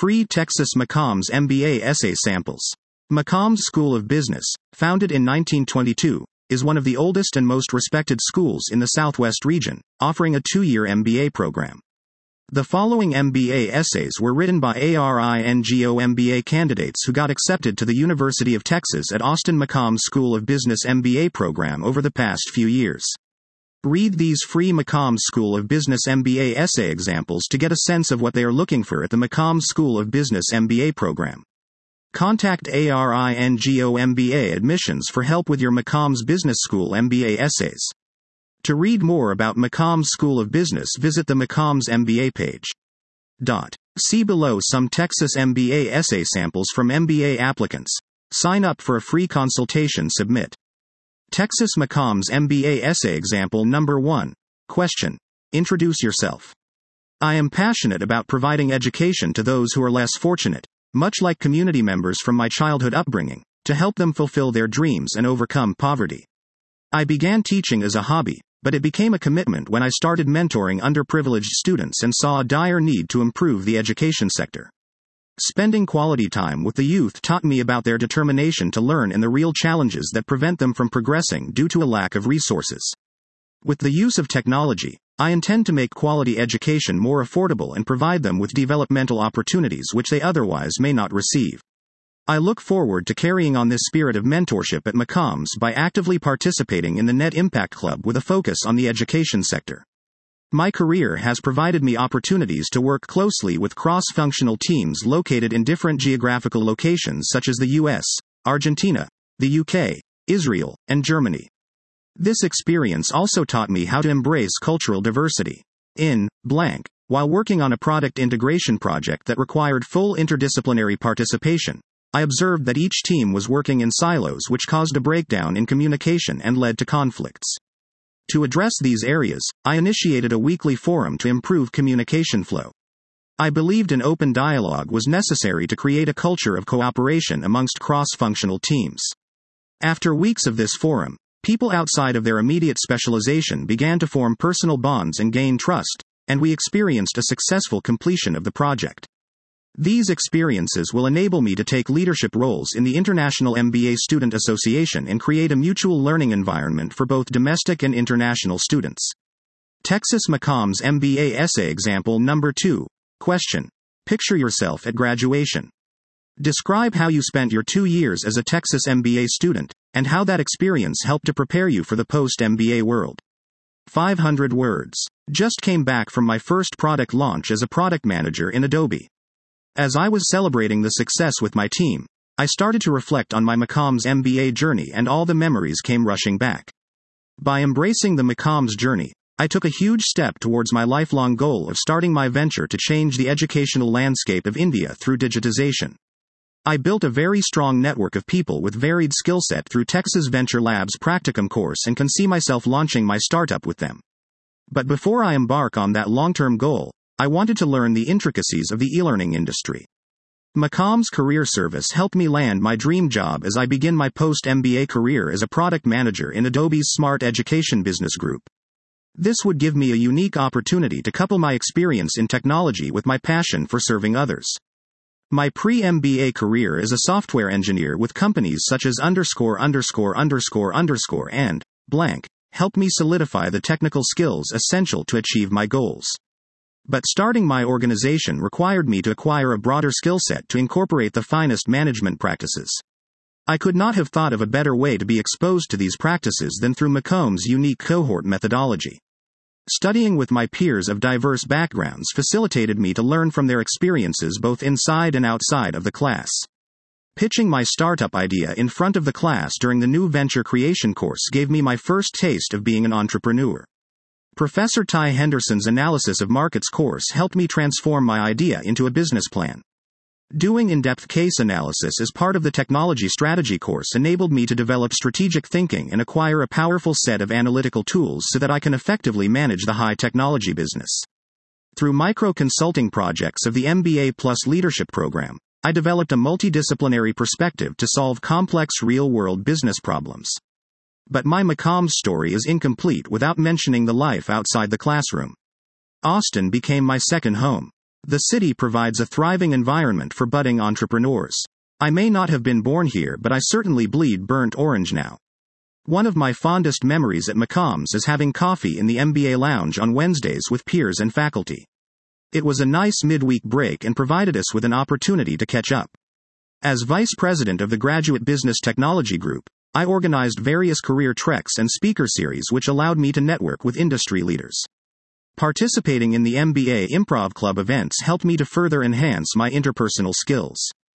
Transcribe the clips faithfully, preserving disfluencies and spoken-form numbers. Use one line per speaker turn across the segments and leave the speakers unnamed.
Free Texas McCombs M B A Essay Samples. McCombs School of Business, founded in nineteen twenty-two, is one of the oldest and most respected schools in the Southwest region, offering a two-year M B A program. The following M B A essays were written by ARINGO M B A candidates who got accepted to the University of Texas at Austin. McCombs School of Business M B A program over the past few years. Read these free McCombs School of Business M B A essay examples to get a sense of what they are looking for at the McCombs School of Business M B A program. Contact ARINGO M B A Admissions for help with your McCombs Business School M B A essays. To read more about McCombs School of Business, visit the McCombs M B A page. Dot. See below some Texas M B A essay samples from M B A applicants. Sign up for a free consultation. Submit. Texas McCombs M B A essay example number one. Question. Introduce yourself. I am passionate about providing education to those who are less fortunate, much like community members from my childhood upbringing, to help them fulfill their dreams and overcome poverty. I began teaching as a hobby, but it became a commitment when I started mentoring underprivileged students and saw a dire need to improve the education sector. Spending quality time with the youth taught me about their determination to learn and the real challenges that prevent them from progressing due to a lack of resources. With the use of technology, I intend to make quality education more affordable and provide them with developmental opportunities which they otherwise may not receive. I look forward to carrying on this spirit of mentorship at McCombs by actively participating in the Net Impact Club with a focus on the education sector. My career has provided me opportunities to work closely with cross-functional teams located in different geographical locations such as the U S, Argentina, the U K, Israel, and Germany. This experience also taught me how to embrace cultural diversity. In blank, while working on a product integration project that required full interdisciplinary participation, I observed that each team was working in silos, which caused a breakdown in communication and led to conflicts. To address these areas, I initiated a weekly forum to improve communication flow. I believed an open dialogue was necessary to create a culture of cooperation amongst cross-functional teams. After weeks of this forum, people outside of their immediate specialization began to form personal bonds and gain trust, and we experienced a successful completion of the project. These experiences will enable me to take leadership roles in the International M B A Student Association and create a mutual learning environment for both domestic and international students. Texas McCombs M B A essay example number two. Question. Picture yourself at graduation. Describe how you spent your two years as a Texas M B A student, and how that experience helped to prepare you for the post-M B A world. five hundred words. Just came back from my first product launch as a product manager in Adobe. As I was celebrating the success with my team, I started to reflect on my McCombs M B A journey and all the memories came rushing back. By embracing the McCombs journey, I took a huge step towards my lifelong goal of starting my venture to change the educational landscape of India through digitization. I built a very strong network of people with varied skill set through Texas Venture Labs Practicum course and can see myself launching my startup with them. But before I embark on that long-term goal, I wanted to learn the intricacies of the e-learning industry. McCombs Career Service helped me land my dream job as I begin my post-M B A career as a product manager in Adobe's Smart Education Business Group. This would give me a unique opportunity to couple my experience in technology with my passion for serving others. My pre-M B A career as a software engineer with companies such as underscore underscore underscore underscore and blank helped me solidify the technical skills essential to achieve my goals. But starting my organization required me to acquire a broader skill set to incorporate the finest management practices. I could not have thought of a better way to be exposed to these practices than through McCombs' unique cohort methodology. Studying with my peers of diverse backgrounds facilitated me to learn from their experiences both inside and outside of the class. Pitching my startup idea in front of the class during the new venture creation course gave me my first taste of being an entrepreneur. Professor Ty Henderson's Analysis of Markets course helped me transform my idea into a business plan. Doing in-depth case analysis as part of the technology strategy course enabled me to develop strategic thinking and acquire a powerful set of analytical tools so that I can effectively manage the high technology business. Through micro-consulting projects of the M B A Plus Leadership Program, I developed a multidisciplinary perspective to solve complex real-world business problems. But my McCombs story is incomplete without mentioning the life outside the classroom. Austin became my second home. The city provides a thriving environment for budding entrepreneurs. I may not have been born here, but I certainly bleed burnt orange now. One of my fondest memories at McCombs is having coffee in the M B A lounge on Wednesdays with peers and faculty. It was a nice midweek break and provided us with an opportunity to catch up. As vice president of the Graduate Business Technology Group, I organized various career treks and speaker series which allowed me to network with industry leaders. Participating in the M B A Improv Club events helped me to further enhance my interpersonal skills.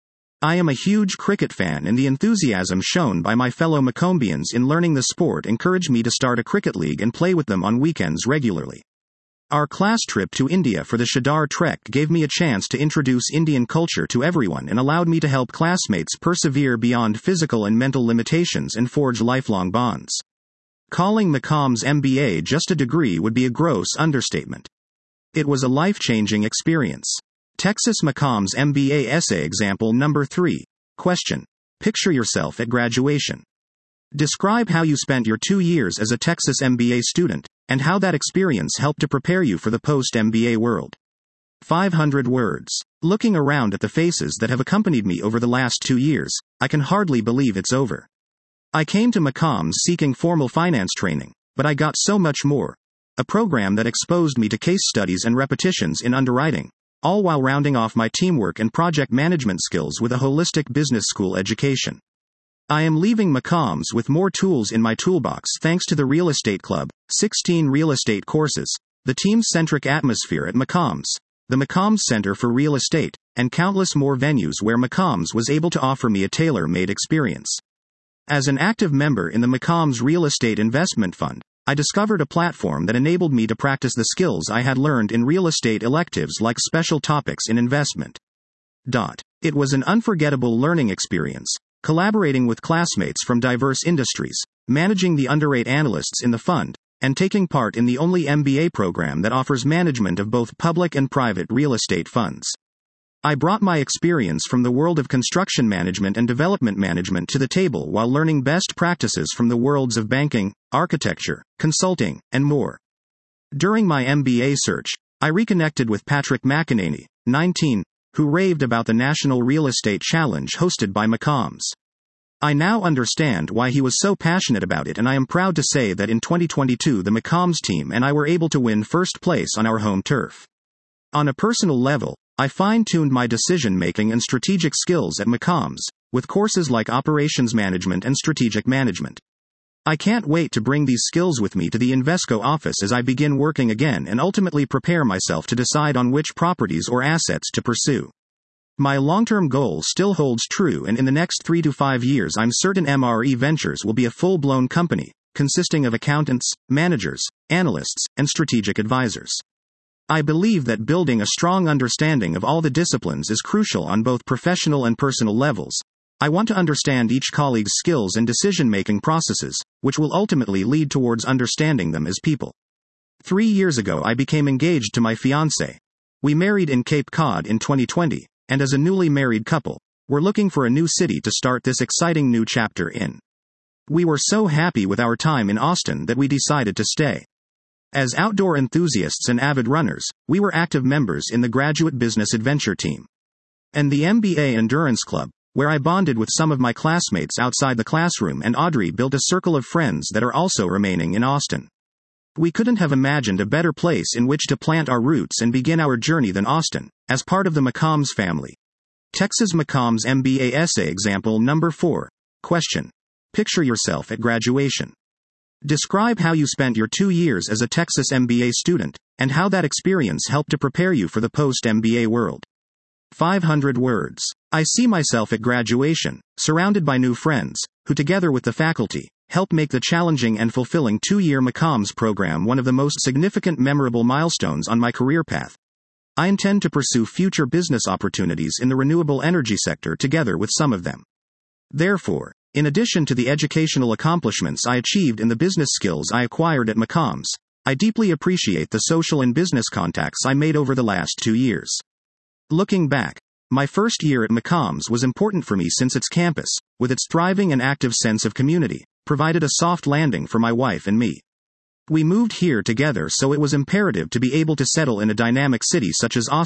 I am a huge cricket fan, and the enthusiasm shown by my fellow Macombians in learning the sport encouraged me to start a cricket league and play with them on weekends regularly. Our class trip to India for the Shadar Trek gave me a chance to introduce Indian culture to everyone and allowed me to help classmates persevere beyond physical and mental limitations and forge lifelong bonds. Calling McCombs M B A just a degree would be a gross understatement. It was a life-changing experience. Texas McCombs M B A Essay Example Number three. Question. Picture yourself at graduation. Describe how you spent your two years as a Texas M B A student, and how that experience helped to prepare you for the post-M B A world. five hundred words. Looking around at the faces that have accompanied me over the last two years, I can hardly believe it's over. I came to McCombs seeking formal finance training, but I got so much more. A program that exposed me to case studies and repetitions in underwriting, all while rounding off my teamwork and project management skills with a holistic business school education. I am leaving McCombs with more tools in my toolbox thanks to the Real Estate Club, sixteen real estate courses, the team-centric atmosphere at McCombs, the McCombs Center for Real Estate, and countless more venues where McCombs was able to offer me a tailor-made experience. As an active member in the McCombs Real Estate Investment Fund, I discovered a platform that enabled me to practice the skills I had learned in real estate electives like special topics in investment. Dot. It was an unforgettable learning experience, collaborating with classmates from diverse industries, managing the under eight analysts in the fund, and taking part in the only M B A program that offers management of both public and private real estate funds. I brought my experience from the world of construction management and development management to the table while learning best practices from the worlds of banking, architecture, consulting, and more. During my M B A search, I reconnected with Patrick McEnany, nineteen, who raved about the National Real Estate Challenge hosted by McCombs. I now understand why he was so passionate about it, and I am proud to say that in twenty twenty-two the McCombs team and I were able to win first place on our home turf. On a personal level, I fine-tuned my decision-making and strategic skills at McCombs, with courses like Operations Management and Strategic Management. I can't wait to bring these skills with me to the Invesco office as I begin working again and ultimately prepare myself to decide on which properties or assets to pursue. My long-term goal still holds true, and in the next three to five years I'm certain M R E Ventures will be a full-blown company, consisting of accountants, managers, analysts, and strategic advisors. I believe that building a strong understanding of all the disciplines is crucial on both professional and personal levels. I want to understand each colleague's skills and decision-making processes, which will ultimately lead towards understanding them as people. Three years ago I became engaged to my fiancée. We married in Cape Cod in twenty twenty, and as a newly married couple, we're looking for a new city to start this exciting new chapter in. We were so happy with our time in Austin that we decided to stay. As outdoor enthusiasts and avid runners, we were active members in the Graduate Business Adventure team and the M B A Endurance Club, where I bonded with some of my classmates outside the classroom, and Audrey built a circle of friends that are also remaining in Austin. We couldn't have imagined a better place in which to plant our roots and begin our journey than Austin, as part of the McCombs family. Texas McCombs M B A Essay Example Number four. Question. Picture yourself at graduation. Describe how you spent your two years as a Texas M B A student, and how that experience helped to prepare you for the post-M B A world. five hundred words. I see myself at graduation, surrounded by new friends, who together with the faculty, help make the challenging and fulfilling two-year McCombs program one of the most significant memorable milestones on my career path. I intend to pursue future business opportunities in the renewable energy sector together with some of them. Therefore, in addition to the educational accomplishments I achieved and the business skills I acquired at McCombs, I deeply appreciate the social and business contacts I made over the last two years. Looking back, my first year at McCombs was important for me since its campus, with its thriving and active sense of community, provided a soft landing for my wife and me. We moved here together, so it was imperative to be able to settle in a dynamic city such as Austin,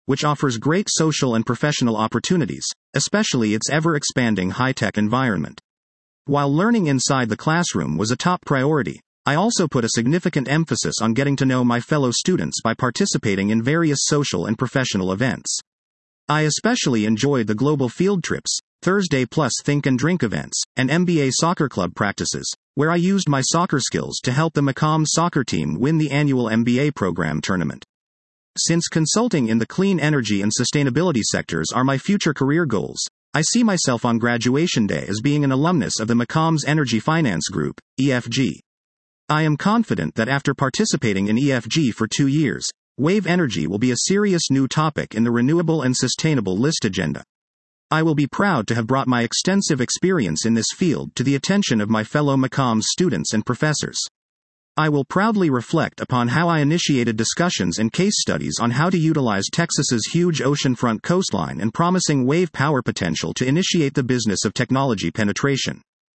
which offers great social and professional opportunities, especially its ever-expanding high-tech environment. While learning inside the classroom was a top priority, I also put a significant emphasis on getting to know my fellow students by participating in various social and professional events. I especially enjoyed the global field trips, Thursday Plus Think and Drink events, and M B A soccer club practices, where I used my soccer skills to help the MACOMS soccer team win the annual M B A program tournament. Since consulting in the clean energy and sustainability sectors are my future career goals, I see myself on graduation day as being an alumnus of the MACOMS Energy Finance Group, E F G. I am confident that after participating in E F G for two years, wave energy will be a serious new topic in the renewable and sustainable list agenda. I will be proud to have brought my extensive experience in this field to the attention of my fellow MACOMS students and professors. I will proudly reflect upon how I initiated discussions and case studies on how to utilize Texas's huge oceanfront coastline and promising wave power potential to initiate the business of technology penetration.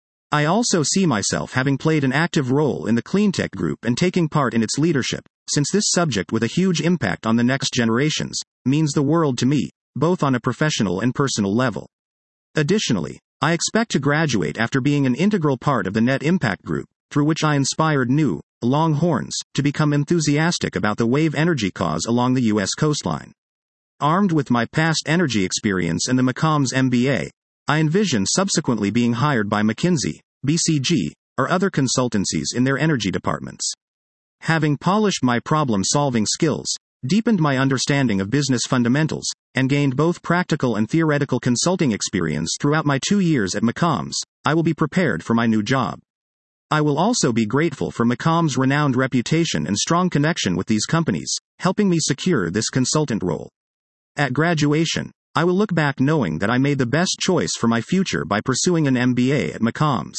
I also see myself having played an active role in the Cleantech Group and taking part in its leadership, since this subject with a huge impact on the next generations means the world to me, both on a professional and personal level. Additionally, I expect to graduate after being an integral part of the Net Impact Group, through which I inspired new, Longhorns, to become enthusiastic about the wave energy cause along the U S coastline. Armed with my past energy experience and the MACOMS M B A, I envision subsequently being hired by McKinsey, B C G, or other consultancies in their energy departments. Having polished my problem-solving skills, deepened my understanding of business fundamentals, and gained both practical and theoretical consulting experience throughout my two years at MACOMS, I will be prepared for my new job. I will also be grateful for MACOMS' renowned reputation and strong connection with these companies, helping me secure this consultant role. At graduation, I will look back knowing that I made the best choice for my future by pursuing an M B A at MACOMS.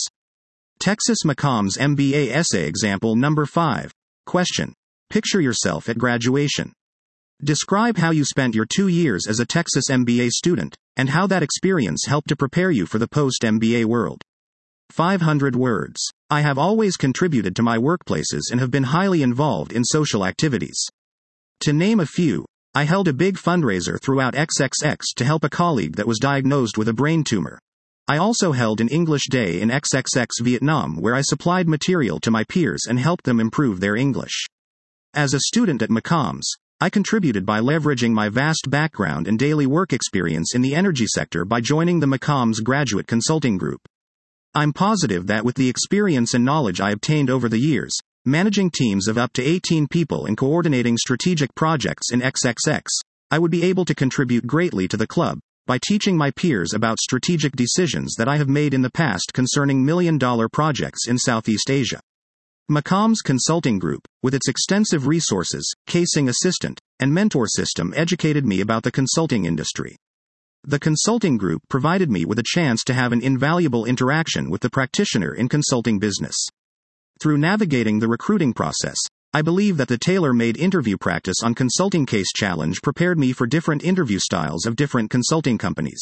Texas MACOMS M B A Essay Example Number five. Question. Picture yourself at graduation. Describe how you spent your two years as a Texas M B A student, and how that experience helped to prepare you for the post-M B A world. five hundred words. I have always contributed to my workplaces and have been highly involved in social activities. To name a few, I held a big fundraiser throughout X X X to help a colleague that was diagnosed with a brain tumor. I also held an English day in X X X Vietnam where I supplied material to my peers and helped them improve their English. As a student at MACOMS, I contributed by leveraging my vast background and daily work experience in the energy sector by joining the MACOMS Graduate Consulting Group. I'm positive that with the experience and knowledge I obtained over the years, managing teams of up to eighteen people and coordinating strategic projects in X X X, I would be able to contribute greatly to the club by teaching my peers about strategic decisions that I have made in the past concerning million-dollar projects in Southeast Asia. MACOMS Consulting Group, with its extensive resources, casing assistant, and mentor system educated me about the consulting industry. The consulting group provided me with a chance to have an invaluable interaction with the practitioner in consulting business. Through navigating the recruiting process, I believe that the tailor-made interview practice on Consulting Case Challenge prepared me for different interview styles of different consulting companies.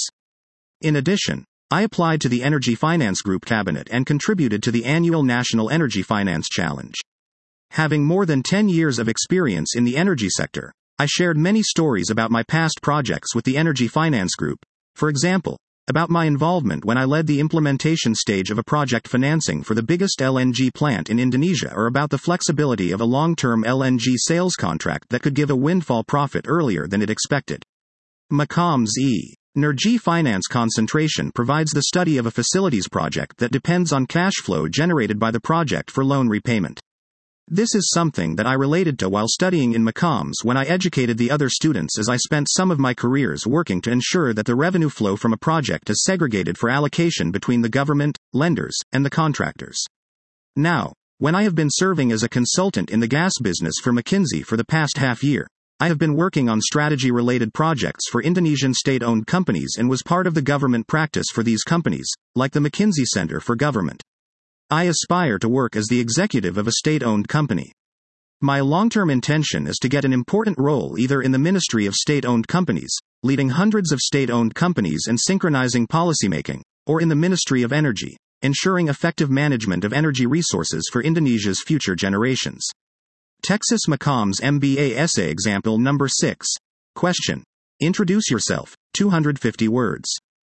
In addition, I applied to the Energy Finance Group cabinet and contributed to the annual National Energy Finance Challenge. Having more than ten years of experience in the energy sector, I shared many stories about my past projects with the Energy Finance Group. For example, about my involvement when I led the implementation stage of a project financing for the biggest L N G plant in Indonesia, or about the flexibility of a long-term L N G sales contract that could give a windfall profit earlier than it expected. MACOMS E. Energy Finance Concentration provides the study of a facilities project that depends on cash flow generated by the project for loan repayment. This is something that I related to while studying in MACOMS when I educated the other students, as I spent some of my careers working to ensure that the revenue flow from a project is segregated for allocation between the government, lenders, and the contractors. Now, when I have been serving as a consultant in the gas business for McKinsey for the past half year, I have been working on strategy-related projects for Indonesian state-owned companies and was part of the government practice for these companies, like the McKinsey Center for Government. I aspire to work as the executive of a state-owned company. My long-term intention is to get an important role either in the Ministry of State-Owned Companies, leading hundreds of state-owned companies and synchronizing policymaking, or in the Ministry of Energy, ensuring effective management of energy resources for Indonesia's future generations. Texas MACOMS M B A Essay Example Number six. Question. Introduce yourself, two hundred fifty words.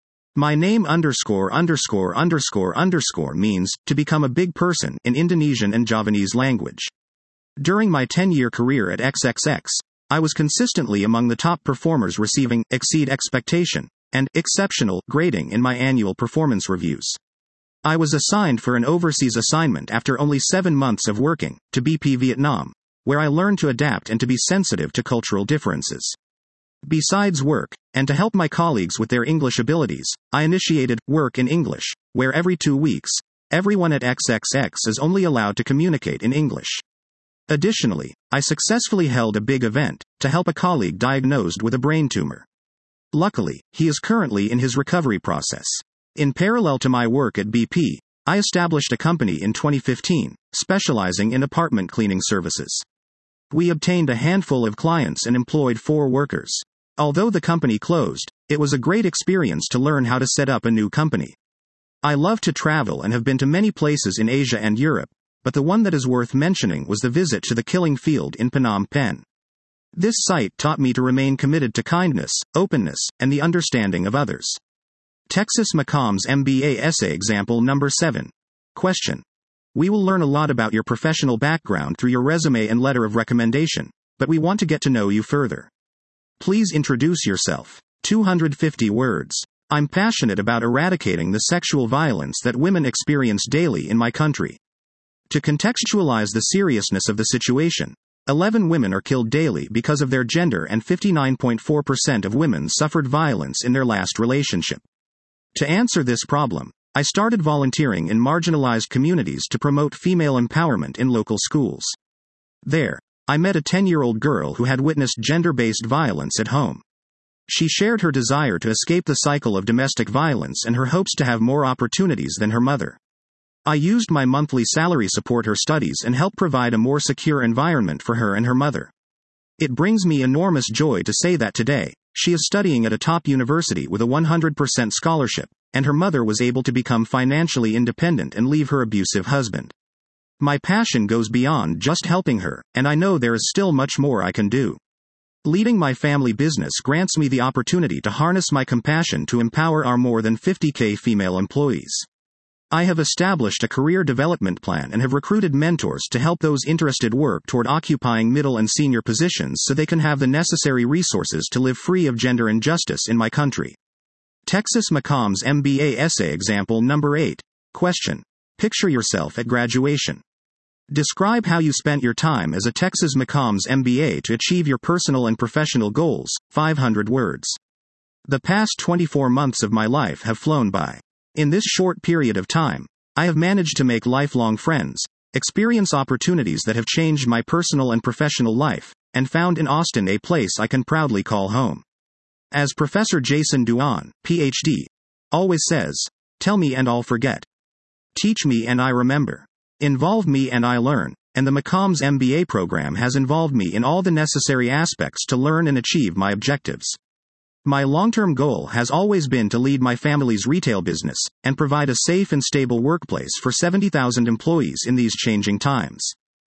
My name underscore underscore underscore underscore means to become a big person in Indonesian and Javanese language. During my ten-year career at X X X, I was consistently among the top performers, receiving exceed expectation and exceptional grading in my annual performance reviews. I was assigned for an overseas assignment after only seven months of working, to B P Vietnam, where I learned to adapt and to be sensitive to cultural differences. Besides work, and to help my colleagues with their English abilities, I initiated Work in English, where every two weeks, everyone at X X X is only allowed to communicate in English. Additionally, I successfully held a big event to help a colleague diagnosed with a brain tumor. Luckily, he is currently in his recovery process. In parallel to my work at B P, I established a company in twenty fifteen, specializing in apartment cleaning services. We obtained a handful of clients and employed four workers. Although the company closed, it was a great experience to learn how to set up a new company. I love to travel and have been to many places in Asia and Europe, but the one that is worth mentioning was the visit to the Killing Field in Phnom Penh. This site taught me to remain committed to kindness, openness, and the understanding of others. Texas McCombs M B A Essay Example Number seven. Question. We will learn a lot about your professional background through your resume and letter of recommendation, but we want to get to know you further. Please introduce yourself. two hundred fifty words. I'm passionate about eradicating the sexual violence that women experience daily in my country. To contextualize the seriousness of the situation, eleven women are killed daily because of their gender, and fifty-nine point four percent of women suffered violence in their last relationship. To answer this problem, I started volunteering in marginalized communities to promote female empowerment in local schools. There, I met a ten-year-old girl who had witnessed gender-based violence at home. She shared her desire to escape the cycle of domestic violence and her hopes to have more opportunities than her mother. I used my monthly salary to support her studies and help provide a more secure environment for her and her mother. It brings me enormous joy to say that today, she is studying at a top university with a one hundred percent scholarship, and her mother was able to become financially independent and leave her abusive husband. My passion goes beyond just helping her, and I know there is still much more I can do. Leading my family business grants me the opportunity to harness my compassion to empower our more than fifty thousand female employees. I have established a career development plan and have recruited mentors to help those interested work toward occupying middle and senior positions so they can have the necessary resources to live free of gender injustice in my country. Texas McCombs M B A Essay Example Number eight. Question. Picture yourself at graduation. Describe how you spent your time as a Texas McCombs M B A to achieve your personal and professional goals, five hundred words. The past twenty-four months of my life have flown by. In this short period of time, I have managed to make lifelong friends, experience opportunities that have changed my personal and professional life, and found in Austin a place I can proudly call home. As Professor Jason Duan, P H D, always says, tell me and I'll forget. Teach me and I remember. Involve me and I learn, and the McCombs M B A program has involved me in all the necessary aspects to learn and achieve my objectives. My long-term goal has always been to lead my family's retail business, and provide a safe and stable workplace for seventy thousand employees in these changing times.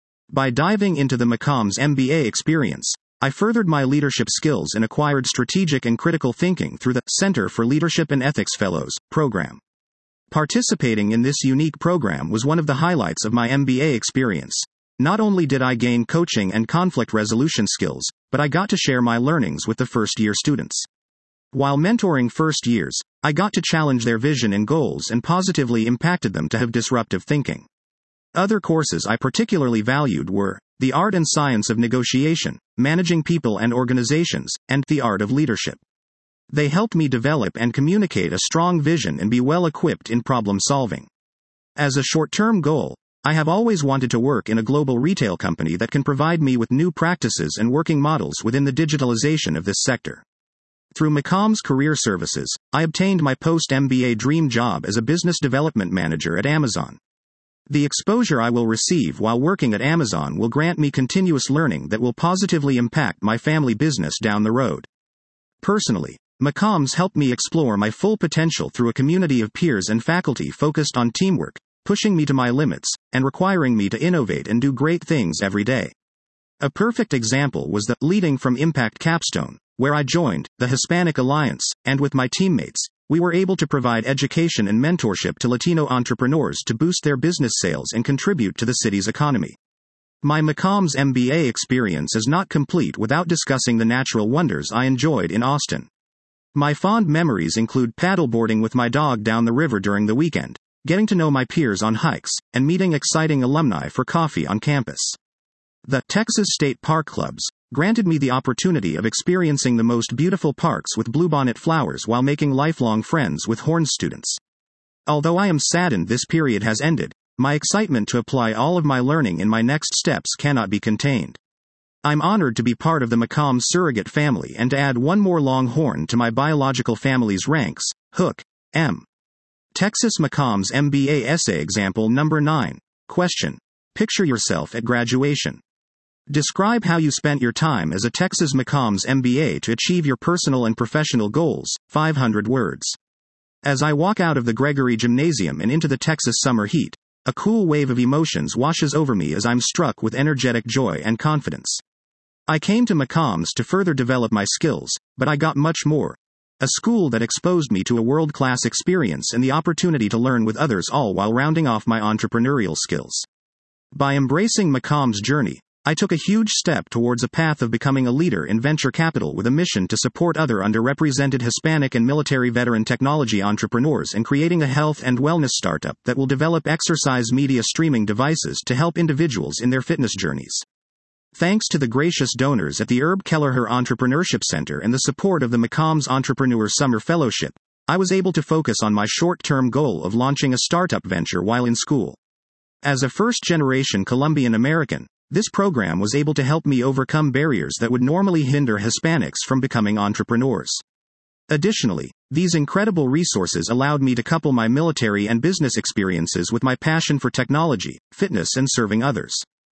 By diving into the McCombs M B A experience, I furthered my leadership skills and acquired strategic and critical thinking through the Center for Leadership and Ethics Fellows program. Participating in this unique program was one of the highlights of my M B A experience. Not only did I gain coaching and conflict resolution skills, but I got to share my learnings with the first-year students. While mentoring first years, I got to challenge their vision and goals and positively impacted them to have disruptive thinking. Other courses I particularly valued were The Art and Science of Negotiation, Managing People and Organizations, and The Art of Leadership. They helped me develop and communicate a strong vision and be well equipped in problem solving. As a short-term goal, I have always wanted to work in a global retail company that can provide me with new practices and working models within the digitalization of this sector. Through McCombs Career Services, I obtained my post-M B A dream job as a business development manager at Amazon. The exposure I will receive while working at Amazon will grant me continuous learning that will positively impact my family business down the road. Personally, McCombs helped me explore my full potential through a community of peers and faculty focused on teamwork, pushing me to my limits, and requiring me to innovate and do great things every day. A perfect example was the Leading from Impact capstone, where I joined the Hispanic Alliance, and with my teammates, we were able to provide education and mentorship to Latino entrepreneurs to boost their business sales and contribute to the city's economy. My McCombs M B A experience is not complete without discussing the natural wonders I enjoyed in Austin. My fond memories include paddleboarding with my dog down the river during the weekend, getting to know my peers on hikes, and meeting exciting alumni for coffee on campus. The Texas State Park Clubs granted me the opportunity of experiencing the most beautiful parks with bluebonnet flowers while making lifelong friends with Horns students. Although I am saddened this period has ended, my excitement to apply all of my learning in my next steps cannot be contained. I'm honored to be part of the McCombs surrogate family and to add one more Longhorn to my biological family's ranks, Hook, M. Texas McCombs M B A Essay Example Number nine. Question. Picture yourself at graduation. Describe how you spent your time as a Texas McCombs M B A to achieve your personal and professional goals, five hundred words. As I walk out of the Gregory Gymnasium and into the Texas summer heat, a cool wave of emotions washes over me as I'm struck with energetic joy and confidence. I came to McCombs to further develop my skills, but I got much more. A school that exposed me to a world-class experience and the opportunity to learn with others, all while rounding off my entrepreneurial skills. By embracing McCombs' journey, I took a huge step towards a path of becoming a leader in venture capital with a mission to support other underrepresented Hispanic and military veteran technology entrepreneurs and creating a health and wellness startup that will develop exercise media streaming devices to help individuals in their fitness journeys. Thanks to the gracious donors at the Herb Kelleher Entrepreneurship Center and the support of the McCombs Entrepreneur Summer Fellowship, I was able to focus on my short-term goal of launching a startup venture while in school. As a first-generation Colombian American, this program was able to help me overcome barriers that would normally hinder Hispanics from becoming entrepreneurs. Additionally, these incredible resources allowed me to couple my military and business experiences with my passion for technology, fitness, and serving others.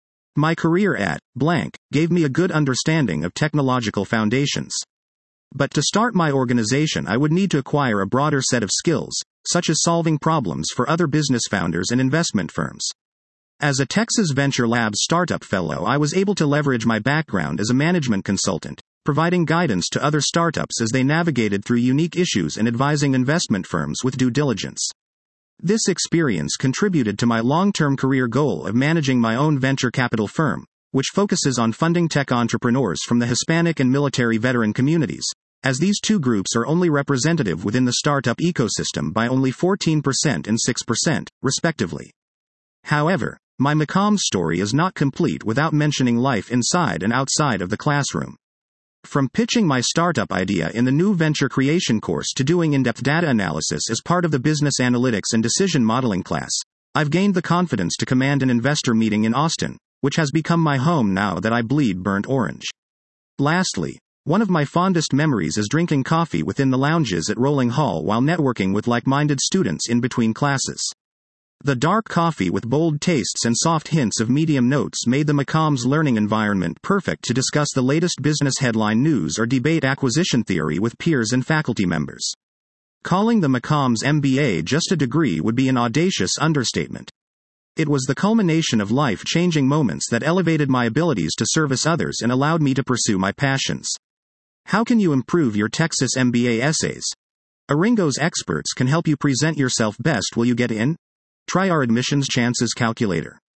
My career at blank gave me a good understanding of technological foundations. But to start my organization, I would need to acquire a broader set of skills, such as solving problems for other business founders and investment firms. As a Texas Venture Labs Startup Fellow, I was able to leverage my background as a management consultant, providing guidance to other startups as they navigated through unique issues and advising investment firms with due diligence. This experience contributed to my long-term career goal of managing my own venture capital firm, which focuses on funding tech entrepreneurs from the Hispanic and military veteran communities, as these two groups are only representative within the startup ecosystem by only fourteen percent and six percent, respectively. However, my McCombs story is not complete without mentioning life inside and outside of the classroom. From pitching my startup idea in the new venture creation course to doing in-depth data analysis as part of the business analytics and decision modeling class, I've gained the confidence to command an investor meeting in Austin, which has become my home now that I bleed burnt orange. Lastly, one of my fondest memories is drinking coffee within the lounges at Rolling Hall while networking with like-minded students in between classes. The dark coffee with bold tastes and soft hints of medium notes made the McCombs learning environment perfect to discuss the latest business headline news or debate acquisition theory with peers and faculty members. Calling the McCombs M B A just a degree would be an audacious understatement. It was the culmination of life-changing moments that elevated my abilities to service others and allowed me to pursue my passions. How can you improve your Texas M B A essays? Aringo's experts can help you present yourself best. Will you get in? Try our admissions chances calculator.